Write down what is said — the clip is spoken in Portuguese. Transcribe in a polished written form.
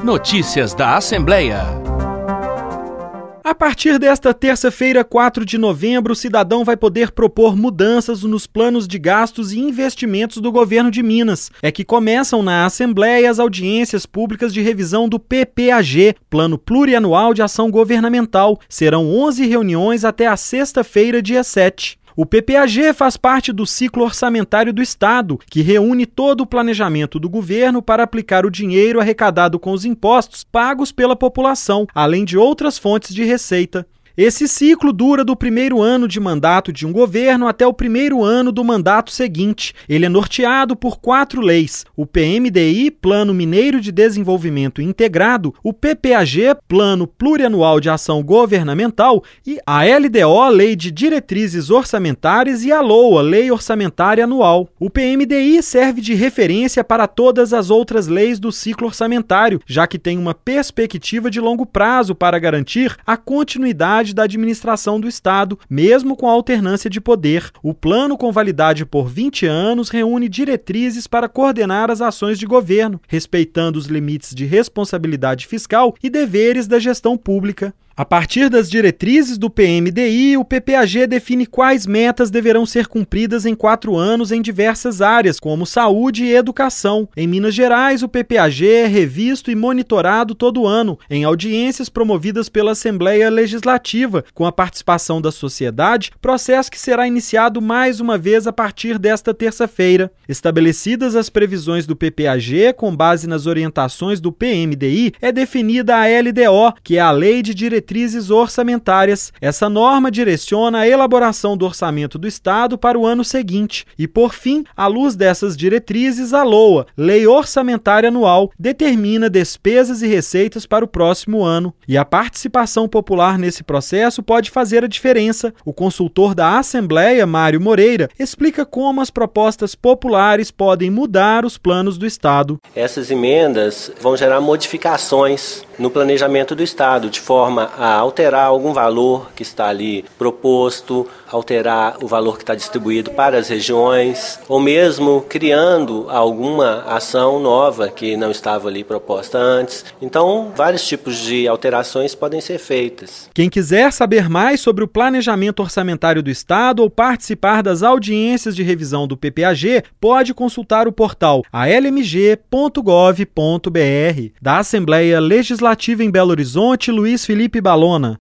Notícias da Assembleia. A partir desta terça-feira, 4 de novembro, o cidadão vai poder propor mudanças nos planos de gastos e investimentos do governo de Minas. É que começam na Assembleia as audiências públicas de revisão do PPAG, Plano Plurianual de Ação Governamental. Serão 11 reuniões até a sexta-feira, dia 7. O PPAG faz parte do ciclo orçamentário do Estado, que reúne todo o planejamento do governo para aplicar o dinheiro arrecadado com os impostos pagos pela população, além de outras fontes de receita. Esse ciclo dura do primeiro ano de mandato de um governo até o primeiro ano do mandato seguinte. Ele é norteado por 4 leis: o PMDI, Plano Mineiro de Desenvolvimento Integrado, o PPAG, Plano Plurianual de Ação Governamental, e a LDO, Lei de Diretrizes Orçamentárias, e a LOA, Lei Orçamentária Anual. O PMDI serve de referência para todas as outras leis do ciclo orçamentário, já que tem uma perspectiva de longo prazo para garantir a continuidade da administração do Estado, mesmo com a alternância de poder. O plano, com validade por 20 anos, reúne diretrizes para coordenar as ações de governo, respeitando os limites de responsabilidade fiscal e deveres da gestão pública. A partir das diretrizes do PMDI, o PPAG define quais metas deverão ser cumpridas em 4 anos em diversas áreas, como saúde e educação. Em Minas Gerais, o PPAG é revisto e monitorado todo ano, em audiências promovidas pela Assembleia Legislativa, com a participação da sociedade, processo que será iniciado mais uma vez a partir desta terça-feira. Estabelecidas as previsões do PPAG, com base nas orientações do PMDI, é definida a LDO, que é a Lei de Diretrizes Orçamentárias. Essa norma direciona a elaboração do orçamento do Estado para o ano seguinte. E, por fim, à luz dessas diretrizes, a LOA, Lei Orçamentária Anual, determina despesas e receitas para o próximo ano. E a participação popular nesse processo pode fazer a diferença. O consultor da Assembleia, Mário Moreira, explica como as propostas populares podem mudar os planos do Estado. Essas emendas vão gerar modificações no planejamento do Estado, de forma a alterar algum valor que está ali proposto, alterar o valor que está distribuído para as regiões, ou mesmo criando alguma ação nova que não estava ali proposta antes. Então, vários tipos de alterações podem ser feitas. Quem quiser saber mais sobre o planejamento orçamentário do Estado ou participar das audiências de revisão do PPAG, pode consultar o portal almg.gov.br. Da Assembleia Legislativa em Belo Horizonte, Luiz Felipe Balona.